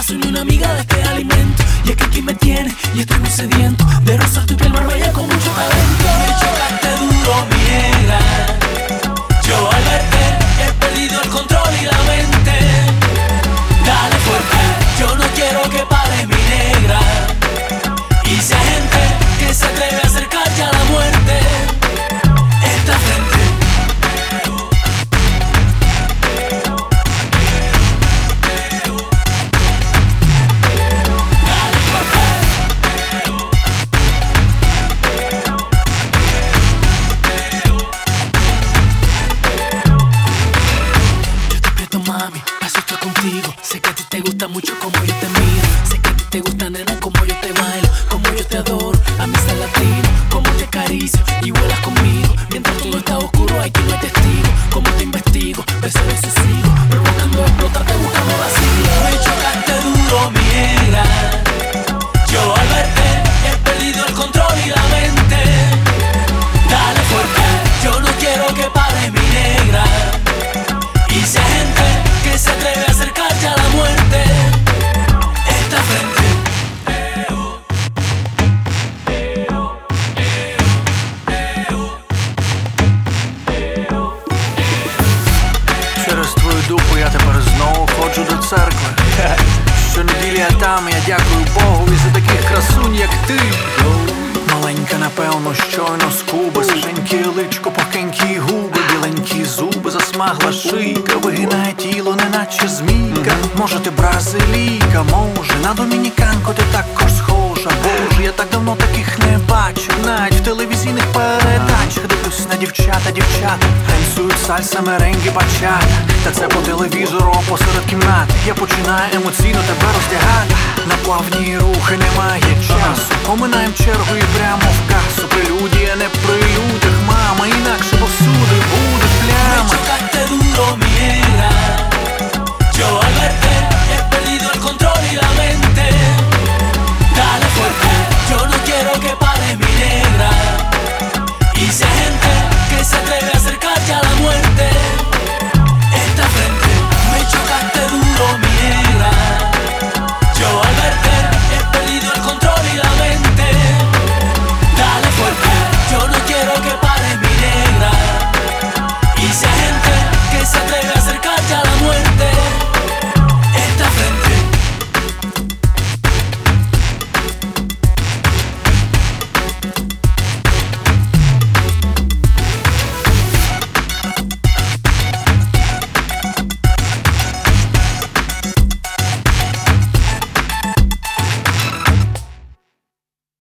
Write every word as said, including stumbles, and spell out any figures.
paso ni una amiga de este alimento. Y es que aquí me tiene y estoy muy sediento de rosas tu piel barbella con mucho talento. Me chocaste duro, mi negra. Yo al verte he perdido el control y la mente. Dale fuerte, yo no quiero que pares, mi negra. Y si hay gente que se atreve a acercarse a la muerte, esta frente. Sé que a ti te gusta mucho como yo te miro. Sé que a ti te gusta, nena, como yo te bailo, como yo te adoro, a mí se latino, como te acaricio y vuelas conmigo. Mientras todo está oscuro hay quien no es testigo. Como te investigo, beso a veces sigo, provocando explotarte, buscando vacío. Me chocaste duro, mi negra. Yo al verte he perdido el control y la mente. Dale fuerte, yo no quiero que pares, mi negra. Y si hay gente que se atreve a acercarse a la muerte, esta frente. Через твою дупу я тепер знову ходжу до церкви. Щонеділі я там, я дякую Богу і за таких красунь, як ти. Маленька, напевно, щойно з Куби. Свіженьке личко, пухенькі губи, біленькі зуби, засмагла шийка, вигинає тіло, неначе змійка. Може ти бразилійка, може на домініканку ти також схожа. Боже, я так давно таких не бачив, навіть в телевізійних передачах. Дивлюсь на дівчата, дівчата танцюють сальса, меренги, бачата. Та це по телевізору посеред кімнати. Я починаю емоційно тебе роздягати. На плавні рухи немає часу, поминаєм чергу і прямо в касу. Прелюдія не при людях, мама, інакше повсюди буде пляма. Me chocaste duro, mi negra. Yo